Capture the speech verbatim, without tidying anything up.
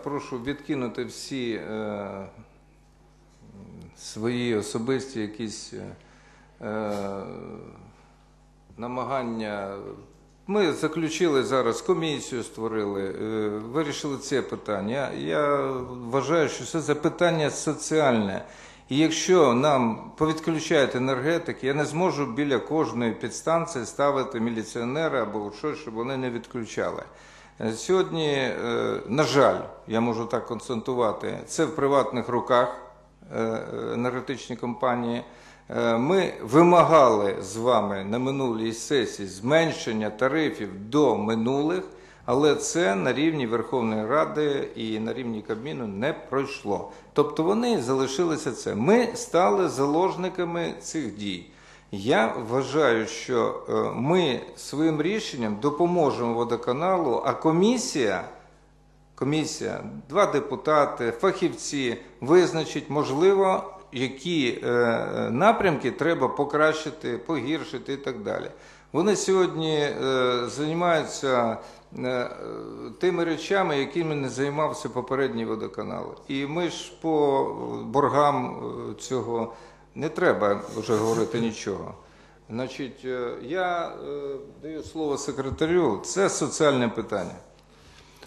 прошу відкинути всі е, свої особисті якісь е, намагання. Ми заключили зараз комісію, створили, е, вирішили це питання. Я вважаю, що це запитання соціальне. І якщо нам повідключають енергетики, я не зможу біля кожної підстанції ставити міліціонера або щось, щоб вони не відключали. Сьогодні, на жаль, я можу так констатувати, це в приватних руках енергетичні компанії. Ми вимагали з вами на минулій сесії зменшення тарифів до минулих, але це на рівні Верховної Ради і на рівні Кабміну не пройшло. Тобто вони залишилися це. Ми стали заложниками цих дій. Я вважаю, що ми своїм рішенням допоможемо водоканалу, а комісія, комісія, два депутати, фахівці визначить, можливо, які напрямки треба покращити, погіршити і так далі. Вони сьогодні займаються тими речами, якими не займався попередній водоканал. І ми ж по боргам цього не треба вже говорити нічого. Значить, я даю слово секретарю. Це соціальне питання.